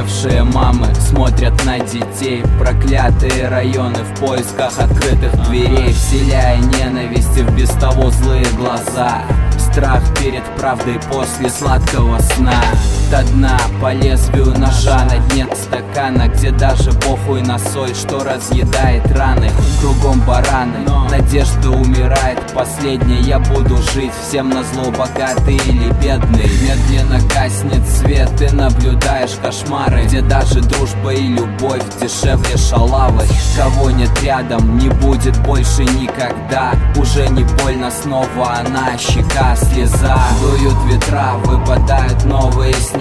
уставшие мамы смотрят на детей. Проклятые районы в поисках открытых дверей, вселяя ненависть в без того злые глаза. Страх перед правдой после сладкого сна. До дна по лезвию ножа, на дне стакана, где даже похуй на соль, что разъедает раны. Кругом бараны, надежда умирает последняя. Я буду жить, всем назло, богатый или бедный. Медленно гаснет свет, ты наблюдаешь кошмары, где даже дружба и любовь дешевле шалавы. Кого нет рядом, не будет больше никогда. Уже не больно, снова она, щека, слеза. Дуют ветра, выпадают новые снега,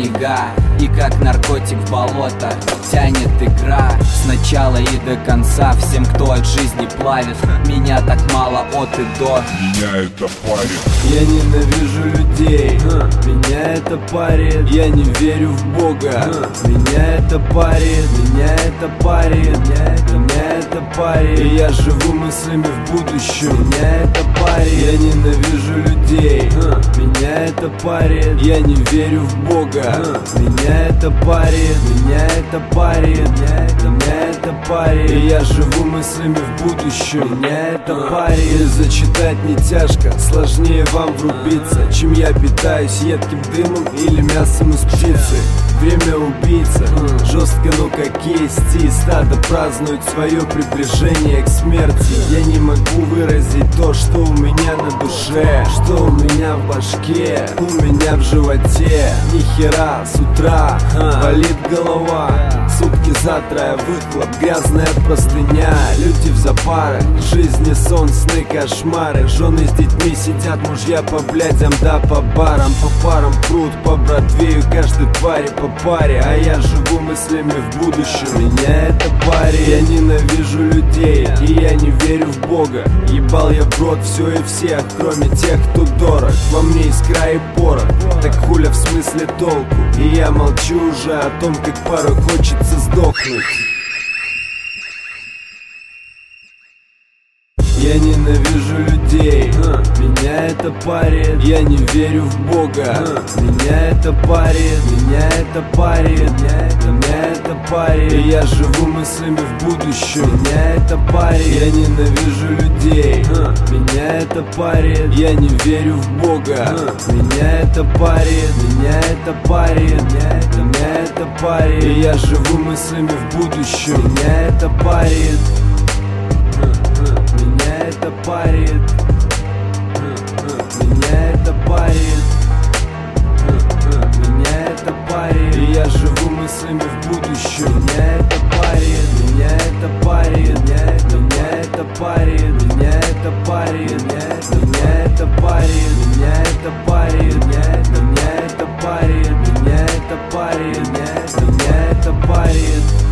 и как наркотик в болото тянет игра. Сначала и до конца всем, кто от жизни плавит. Меня так мало от и до. Меня это парит. Я ненавижу людей, меня это парит. Я не верю в Бога, меня это парит. Меня это парит, меня это парит. И я живу мыслями в будущем, меня это парит. Я ненавижу людей, меня это парит. Я не верю в Бога, меня это парит. Меня это парит, меня это парит. И я живу мыслями в будущем, меня это парит. Зачитать не тяжко, сложнее вам врубиться, чем я питаюсь едким дымом или мясом из птицы. Время убийца, жестко, но как есть. И стадо празднует свое приближение к смерти. Я не могу выразить то, что у меня на душе, что у меня в башке, у меня в животе. Ни хера с утра болит голова, сутки затрая выхлоп, грязная простыня. Люди в запарах, жизни сон, сны, кошмары. Жены с детьми сидят, мужья по блядям, да по барам. По парам пруд, по Бродвею, каждой твари по паре. А я живу мыслями в будущем, меня это парит. Я ненавижу людей, и я не верю в Бога. Ебал я в рот все и всех, кроме тех, кто дорог. Во мне искра и порох, так хуля в смысле толку. И я молчу уже о том, как порой хочется сдохнуть. Я ненавижу людей, меня это парит. Я не верю в Бога, меня это парит. Меня это парит, меня это парит. И я живу мыслями в будущем, меня это парит. Я ненавижу людей, меня это парит. Я не верю в Бога, меня это парит. Меня это парит, меня это парит. И я живу мыслями в будущем, меня это парит. Меня это парит, меня это парит, меня это парит. И я живу мыслями в будущем, меня это парит. Меня это парит, меня это парит. Меня это парит, меня это парит. Меня это парит, меня это парит. Меня это парит, меня это парит.